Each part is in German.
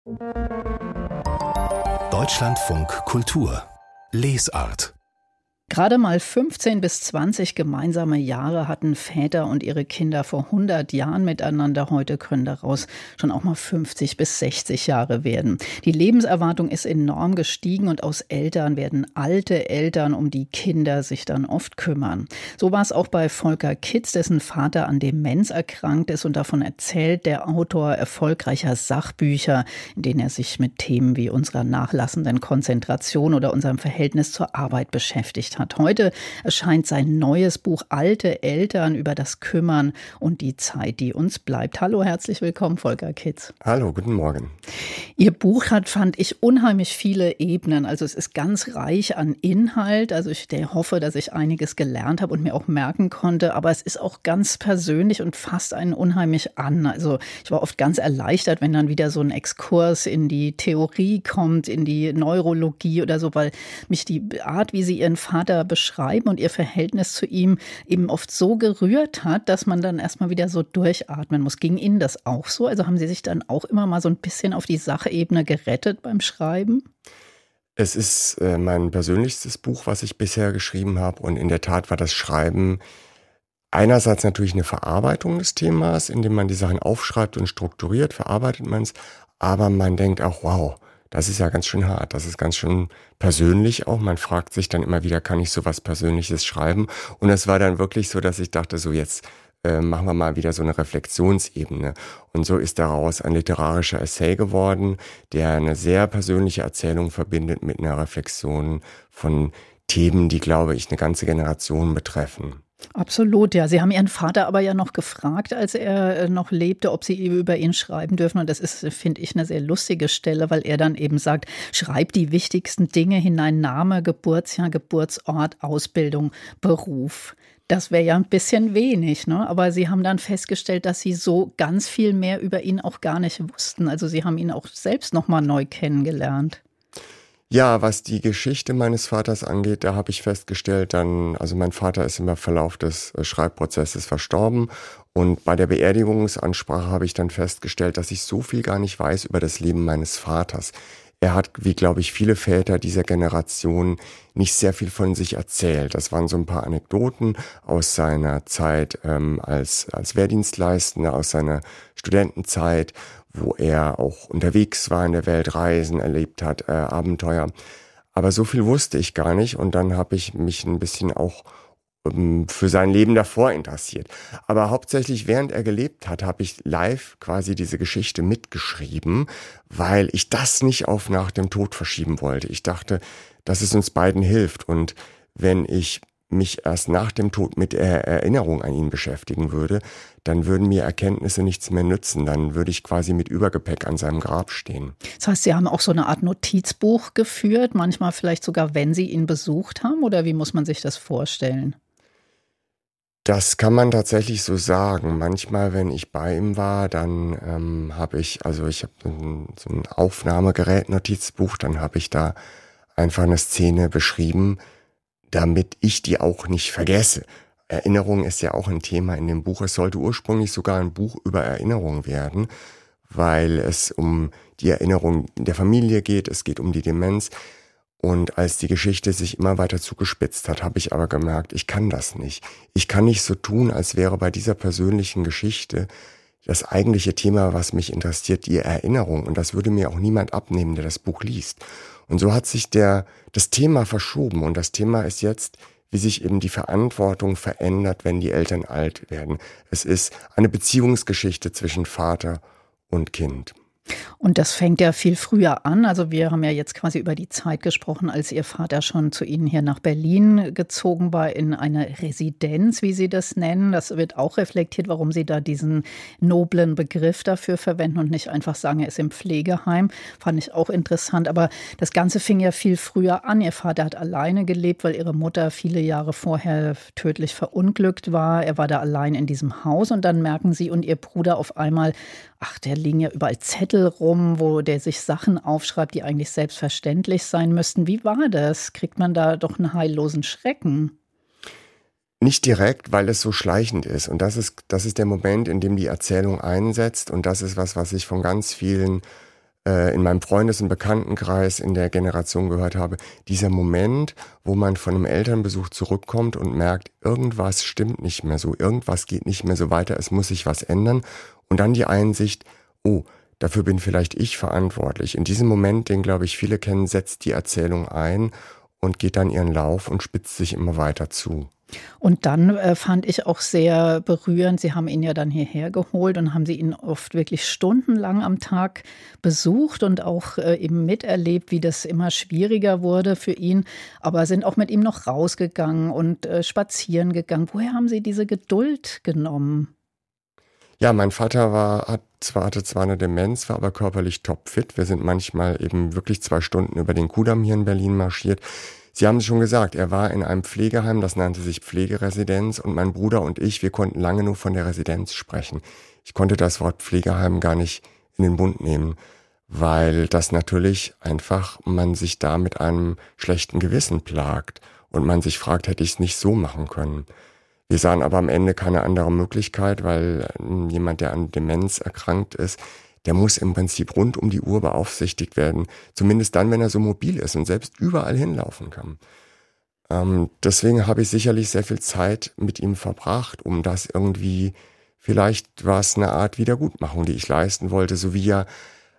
Deutschlandfunk Kultur Lesart. Gerade mal 15 bis 20 gemeinsame Jahre hatten Väter und ihre Kinder vor 100 Jahren miteinander. Heute können daraus schon auch mal 50 bis 60 Jahre werden. Die Lebenserwartung ist enorm gestiegen und aus Eltern werden alte Eltern, um die Kinder sich dann oft kümmern. So war es auch bei Volker Kitz, dessen Vater an Demenz erkrankt ist, und davon erzählt der Autor erfolgreicher Sachbücher, in denen er sich mit Themen wie unserer nachlassenden Konzentration oder unserem Verhältnis zur Arbeit beschäftigt hat. Heute erscheint sein neues Buch Alte Eltern über das Kümmern und die Zeit, die uns bleibt. Hallo, herzlich willkommen, Volker Kitz. Hallo, guten Morgen. Ihr Buch hat, fand ich, unheimlich viele Ebenen. Also es ist ganz reich an Inhalt. Also ich hoffe, dass ich einiges gelernt habe und mir auch merken konnte. Aber es ist auch ganz persönlich und fasst einen unheimlich an. Also ich war oft ganz erleichtert, wenn dann wieder so ein Exkurs in die Theorie kommt, in die Neurologie oder so, weil mich die Art, wie Sie Ihren Vater beschreiben und ihr Verhältnis zu ihm eben oft so gerührt hat, dass man dann erstmal wieder so durchatmen muss. Ging Ihnen das auch so? Also haben Sie sich dann auch immer mal so ein bisschen auf die Sachebene gerettet beim Schreiben? Es ist mein persönlichstes Buch, was ich bisher geschrieben habe, und in der Tat war das Schreiben einerseits natürlich eine Verarbeitung des Themas, indem man die Sachen aufschreibt und strukturiert, verarbeitet man es, aber man denkt auch, wow, das ist ja ganz schön hart, das ist ganz schön persönlich auch. Man fragt sich dann immer wieder, kann ich sowas Persönliches schreiben? Und es war dann wirklich so, dass ich dachte, so jetzt machen wir mal wieder so eine Reflexionsebene. Und so ist daraus ein literarischer Essay geworden, der eine sehr persönliche Erzählung verbindet mit einer Reflexion von Themen, die, glaube ich, eine ganze Generation betreffen. Absolut, ja. Sie haben Ihren Vater aber ja noch gefragt, als er noch lebte, ob Sie über ihn schreiben dürfen. Und das ist, finde ich, eine sehr lustige Stelle, weil er dann eben sagt, schreib die wichtigsten Dinge hinein: Name, Geburtsjahr, Geburtsort, Ausbildung, Beruf. Das wäre ja ein bisschen wenig, ne? Aber Sie haben dann festgestellt, dass Sie so ganz viel mehr über ihn auch gar nicht wussten. Also Sie haben ihn auch selbst noch mal neu kennengelernt. Ja, was die Geschichte meines Vaters angeht, da habe ich festgestellt, also mein Vater ist im Verlauf des Schreibprozesses verstorben, und bei der Beerdigungsansprache habe ich dann festgestellt, dass ich so viel gar nicht weiß über das Leben meines Vaters. Er hat, wie glaube ich viele Väter dieser Generation, nicht sehr viel von sich erzählt. Das waren so ein paar Anekdoten aus seiner Zeit als Wehrdienstleistender, aus seiner Studentenzeit, wo er auch unterwegs war in der Welt, Reisen erlebt hat, Abenteuer. Aber so viel wusste ich gar nicht, und dann habe ich mich ein bisschen auch für sein Leben davor interessiert. Aber hauptsächlich während er gelebt hat, habe ich live quasi diese Geschichte mitgeschrieben, weil ich das nicht auf nach dem Tod verschieben wollte. Ich dachte, dass es uns beiden hilft, und wenn ich mich erst nach dem Tod mit der Erinnerung an ihn beschäftigen würde, dann würden mir Erkenntnisse nichts mehr nützen. Dann würde ich quasi mit Übergepäck an seinem Grab stehen. Das heißt, Sie haben auch so eine Art Notizbuch geführt, manchmal vielleicht sogar, wenn Sie ihn besucht haben, oder wie muss man sich das vorstellen? Das kann man tatsächlich so sagen. Manchmal, wenn ich bei ihm war, dann habe ich so ein Aufnahmegerät, Notizbuch, dann habe ich da einfach eine Szene beschrieben, damit ich die auch nicht vergesse. Erinnerung ist ja auch ein Thema in dem Buch. Es sollte ursprünglich sogar ein Buch über Erinnerung werden, weil es um die Erinnerung in der Familie geht, es geht um die Demenz. Und als die Geschichte sich immer weiter zugespitzt hat, habe ich aber gemerkt, ich kann das nicht. Ich kann nicht so tun, als wäre bei dieser persönlichen Geschichte das eigentliche Thema, was mich interessiert, die Erinnerung. Und das würde mir auch niemand abnehmen, der das Buch liest. Und so hat sich das Thema verschoben. Und das Thema ist jetzt, wie sich eben die Verantwortung verändert, wenn die Eltern alt werden. Es ist eine Beziehungsgeschichte zwischen Vater und Kind. Und das fängt ja viel früher an. Also wir haben ja jetzt quasi über die Zeit gesprochen, als Ihr Vater schon zu Ihnen hier nach Berlin gezogen war, in eine Residenz, wie Sie das nennen. Das wird auch reflektiert, warum Sie da diesen noblen Begriff dafür verwenden und nicht einfach sagen, er ist im Pflegeheim. Fand ich auch interessant. Aber das Ganze fing ja viel früher an. Ihr Vater hat alleine gelebt, weil Ihre Mutter viele Jahre vorher tödlich verunglückt war. Er war da allein in diesem Haus, und dann merken Sie und Ihr Bruder auf einmal, ach, da liegen ja überall Zettel rum, wo der sich Sachen aufschreibt, die eigentlich selbstverständlich sein müssten. Wie war das? Kriegt man da doch einen heillosen Schrecken? Nicht direkt, weil es so schleichend ist. Und das ist der Moment, in dem die Erzählung einsetzt. Und das ist was ich von ganz vielen in meinem Freundes- und Bekanntenkreis in der Generation gehört habe, dieser Moment, wo man von einem Elternbesuch zurückkommt und merkt, irgendwas stimmt nicht mehr so, irgendwas geht nicht mehr so weiter, es muss sich was ändern. Und dann die Einsicht, oh, dafür bin vielleicht ich verantwortlich. In diesem Moment, den glaube ich viele kennen, setzt die Erzählung ein und geht dann ihren Lauf und spitzt sich immer weiter zu. Und dann fand ich auch sehr berührend, Sie haben ihn ja dann hierher geholt und haben Sie ihn oft wirklich stundenlang am Tag besucht und auch eben miterlebt, wie das immer schwieriger wurde für ihn, aber sind auch mit ihm noch rausgegangen und spazieren gegangen. Woher haben Sie diese Geduld genommen? Ja, mein Vater hatte zwar eine Demenz, war aber körperlich topfit. Wir sind manchmal eben wirklich 2 Stunden über den Kudamm hier in Berlin marschiert. Sie haben es schon gesagt, er war in einem Pflegeheim, das nannte sich Pflegeresidenz, und mein Bruder und ich, wir konnten lange nur von der Residenz sprechen. Ich konnte das Wort Pflegeheim gar nicht in den Mund nehmen, weil das natürlich einfach man sich da mit einem schlechten Gewissen plagt und man sich fragt, hätte ich es nicht so machen können. Wir sahen aber am Ende keine andere Möglichkeit, weil jemand, der an Demenz erkrankt ist, der muss im Prinzip rund um die Uhr beaufsichtigt werden. Zumindest dann, wenn er so mobil ist und selbst überall hinlaufen kann. Deswegen habe ich sicherlich sehr viel Zeit mit ihm verbracht, um das irgendwie, vielleicht war es eine Art Wiedergutmachung, die ich leisten wollte, so wie ja,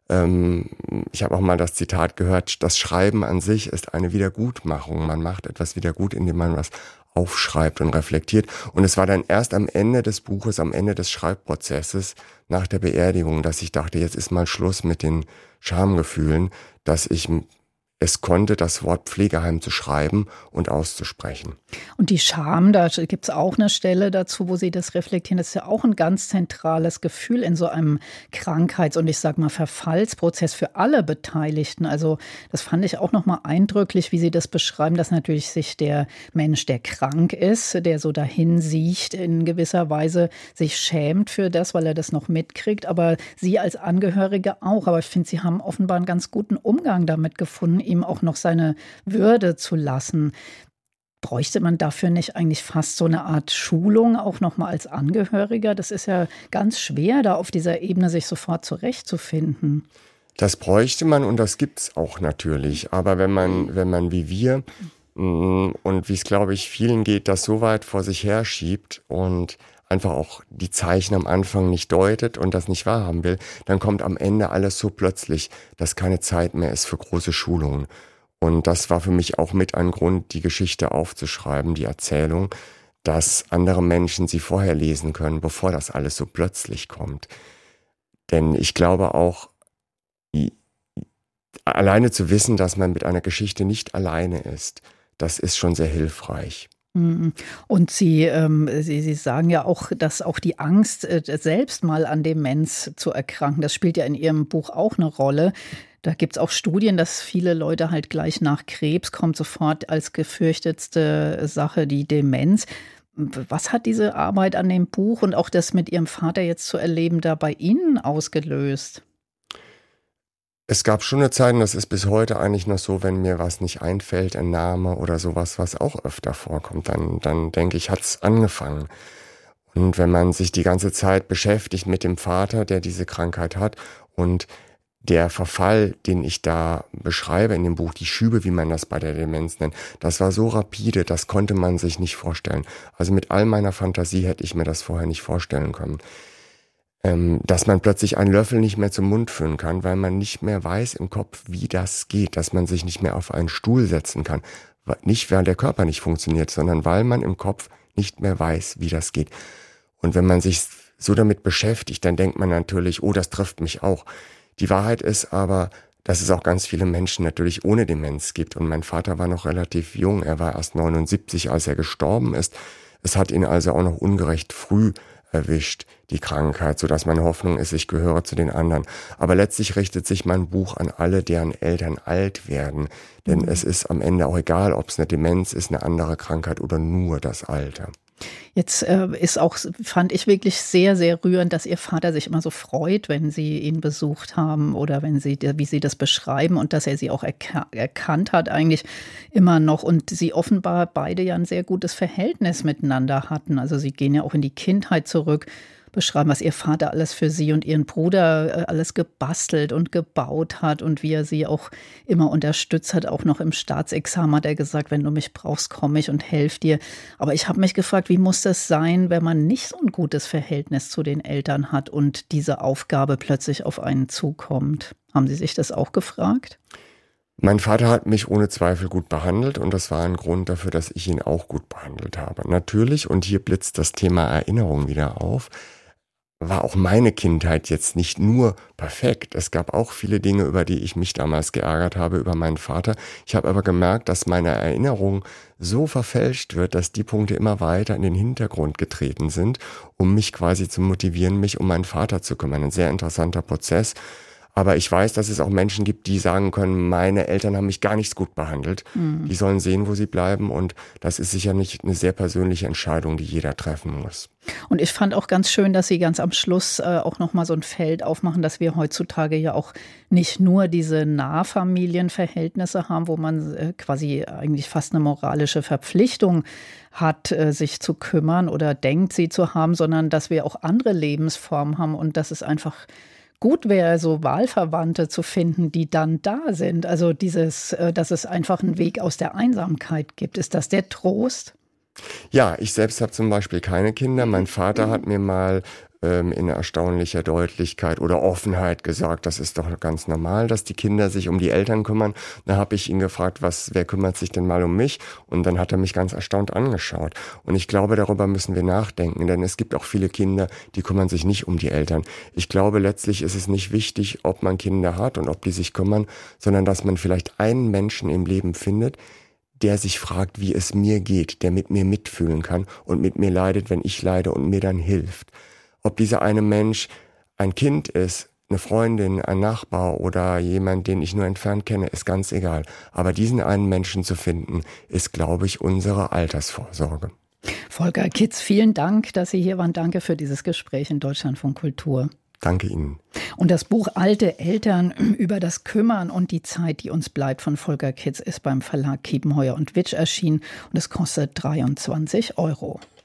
ich habe auch mal das Zitat gehört, das Schreiben an sich ist eine Wiedergutmachung. Man macht etwas wieder gut, indem man was aufschreibt und reflektiert. Und es war dann erst am Ende des Buches, am Ende des Schreibprozesses, nach der Beerdigung, dass ich dachte, jetzt ist mal Schluss mit den Schamgefühlen, dass ich es konnte, das Wort Pflegeheim zu schreiben und auszusprechen. Und die Scham, da gibt es auch eine Stelle dazu, wo Sie das reflektieren. Das ist ja auch ein ganz zentrales Gefühl in so einem Krankheits- und ich sage mal Verfallsprozess für alle Beteiligten. Also das fand ich auch nochmal eindrücklich, wie Sie das beschreiben, dass natürlich sich der Mensch, der krank ist, der so dahin siecht, in gewisser Weise sich schämt für das, weil er das noch mitkriegt. Aber Sie als Angehörige auch. Aber ich finde, Sie haben offenbar einen ganz guten Umgang damit gefunden, ihm auch noch seine Würde zu lassen. Bräuchte man dafür nicht eigentlich fast so eine Art Schulung, auch nochmal als Angehöriger? Das ist ja ganz schwer, da auf dieser Ebene sich sofort zurechtzufinden. Das bräuchte man und das gibt's auch natürlich. Aber wenn man wie wir und wie es, glaube ich, vielen geht, das so weit vor sich her schiebt und einfach auch die Zeichen am Anfang nicht deutet und das nicht wahrhaben will, dann kommt am Ende alles so plötzlich, dass keine Zeit mehr ist für große Schulungen. Und das war für mich auch mit ein Grund, die Geschichte aufzuschreiben, die Erzählung, dass andere Menschen sie vorher lesen können, bevor das alles so plötzlich kommt. Denn ich glaube auch, alleine zu wissen, dass man mit einer Geschichte nicht alleine ist, das ist schon sehr hilfreich. Und Sie sagen ja auch, dass auch die Angst, selbst mal an Demenz zu erkranken, das spielt ja in Ihrem Buch auch eine Rolle. Da gibt es auch Studien, dass viele Leute halt gleich nach Krebs kommt sofort als gefürchtetste Sache die Demenz. Was hat diese Arbeit an dem Buch und auch das mit Ihrem Vater jetzt zu erleben da bei Ihnen ausgelöst? Es gab schon eine Zeit, und das ist bis heute eigentlich noch so, wenn mir was nicht einfällt, ein Name oder sowas, was auch öfter vorkommt, dann denke ich, hat's angefangen. Und wenn man sich die ganze Zeit beschäftigt mit dem Vater, der diese Krankheit hat und der Verfall, den ich da beschreibe in dem Buch, die Schübe, wie man das bei der Demenz nennt, das war so rapide, das konnte man sich nicht vorstellen. Also mit all meiner Fantasie hätte ich mir das vorher nicht vorstellen können. Dass man plötzlich einen Löffel nicht mehr zum Mund führen kann, weil man nicht mehr weiß im Kopf, wie das geht, dass man sich nicht mehr auf einen Stuhl setzen kann. Nicht, weil der Körper nicht funktioniert, sondern weil man im Kopf nicht mehr weiß, wie das geht. Und wenn man sich so damit beschäftigt, dann denkt man natürlich, oh, das trifft mich auch. Die Wahrheit ist aber, dass es auch ganz viele Menschen natürlich ohne Demenz gibt. Und mein Vater war noch relativ jung, er war erst 79, als er gestorben ist. Es hat ihn also auch noch ungerecht früh erwischt, die Krankheit, sodass meine Hoffnung ist, ich gehöre zu den anderen. Aber letztlich richtet sich mein Buch an alle, deren Eltern alt werden. Denn es ist am Ende auch egal, ob es eine Demenz ist, eine andere Krankheit oder nur das Alter. Jetzt ist auch, fand ich wirklich sehr, sehr rührend, dass Ihr Vater sich immer so freut, wenn Sie ihn besucht haben oder wenn Sie, wie Sie das beschreiben und dass er Sie auch erkannt hat eigentlich immer noch und Sie offenbar beide ja ein sehr gutes Verhältnis miteinander hatten. Also Sie gehen ja auch in die Kindheit zurück. beschreiben, was Ihr Vater alles für Sie und Ihren Bruder alles gebastelt und gebaut hat und wie er Sie auch immer unterstützt hat. Auch noch im Staatsexamen hat er gesagt, wenn du mich brauchst, komme ich und helfe dir. Aber ich habe mich gefragt, wie muss das sein, wenn man nicht so ein gutes Verhältnis zu den Eltern hat und diese Aufgabe plötzlich auf einen zukommt? Haben Sie sich das auch gefragt? Mein Vater hat mich ohne Zweifel gut behandelt und das war ein Grund dafür, dass ich ihn auch gut behandelt habe. Natürlich, und hier blitzt das Thema Erinnerung wieder auf, war auch meine Kindheit jetzt nicht nur perfekt. Es gab auch viele Dinge, über die ich mich damals geärgert habe, über meinen Vater. Ich habe aber gemerkt, dass meine Erinnerung so verfälscht wird, dass die Punkte immer weiter in den Hintergrund getreten sind, um mich quasi zu motivieren, mich um meinen Vater zu kümmern. Ein sehr interessanter Prozess. Aber ich weiß, dass es auch Menschen gibt, die sagen können, meine Eltern haben mich gar nicht gut behandelt. Die sollen sehen, wo sie bleiben. Und das ist sicher nicht eine sehr persönliche Entscheidung, die jeder treffen muss. Und ich fand auch ganz schön, dass Sie ganz am Schluss auch nochmal so ein Feld aufmachen, dass wir heutzutage ja auch nicht nur diese Nahfamilienverhältnisse haben, wo man quasi eigentlich fast eine moralische Verpflichtung hat, sich zu kümmern oder denkt, sie zu haben, sondern dass wir auch andere Lebensformen haben und dass es einfach gut wäre, so Wahlverwandte zu finden, die dann da sind. Also dass es einfach einen Weg aus der Einsamkeit gibt. Ist das der Trost? Ja, ich selbst habe zum Beispiel keine Kinder. Mein Vater hat mir mal in erstaunlicher Deutlichkeit oder Offenheit gesagt, das ist doch ganz normal, dass die Kinder sich um die Eltern kümmern. Da habe ich ihn gefragt, wer kümmert sich denn mal um mich? Und dann hat er mich ganz erstaunt angeschaut. Und ich glaube, darüber müssen wir nachdenken, denn es gibt auch viele Kinder, die kümmern sich nicht um die Eltern. Ich glaube, letztlich ist es nicht wichtig, ob man Kinder hat und ob die sich kümmern, sondern dass man vielleicht einen Menschen im Leben findet, der sich fragt, wie es mir geht, der mit mir mitfühlen kann und mit mir leidet, wenn ich leide und mir dann hilft. Ob dieser eine Mensch ein Kind ist, eine Freundin, ein Nachbar oder jemand, den ich nur entfernt kenne, ist ganz egal. Aber diesen einen Menschen zu finden, ist, glaube ich, unsere Altersvorsorge. Volker Kitz, vielen Dank, dass Sie hier waren. Danke für dieses Gespräch in Deutschlandfunk Kultur. Danke Ihnen. Und das Buch Alte Eltern über das Kümmern und die Zeit, die uns bleibt von Volker Kitz ist beim Verlag Kiepenheuer und Witsch erschienen und es kostet 23 €.